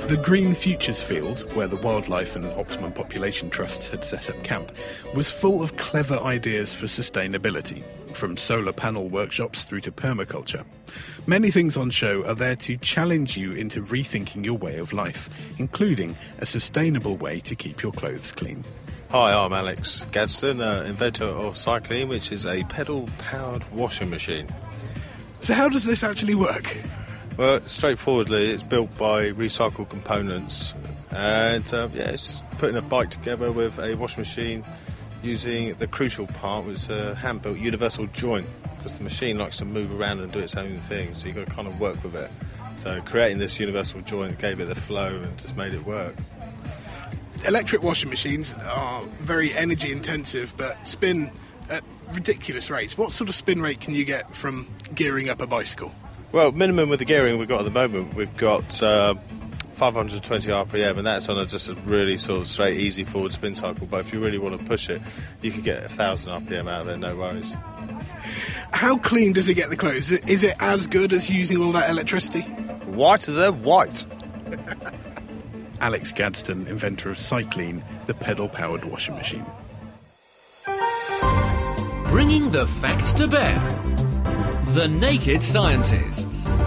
The Green Futures Field, where the Wildlife and Optimum Population Trusts had set up camp, was full of clever ideas for sustainability, from solar panel workshops through to permaculture. Many things on show are there to challenge you into rethinking your way of life, including a sustainable way to keep your clothes clean. Hi, I'm Alex Gadsden, inventor of Cyclean, which is a pedal-powered washing machine. So how does this actually work? Well, straightforwardly, it's built by recycled components, and it's putting a bike together with a washing machine using the crucial part, which is a hand-built universal joint, because the machine likes to move around and do its own thing, so you've got to kind of work with it. So creating this universal joint gave it the flow and just made it work. Electric washing machines are very energy intensive but spin at ridiculous rates. What sort of spin rate can you get from gearing up a bicycle? Well, minimum with the gearing we've got at the moment, we've got 520 RPM, and that's on just a really sort of straight, easy forward spin cycle. But if you really want to push it, you can get 1,000 RPM out of it, no worries. How clean does it get the clothes? Is it as good as using all that electricity? Whiter than white. Alex Gadsden, inventor of Cyclean, the pedal-powered washing machine. Bringing the facts to bear. The Naked Scientists.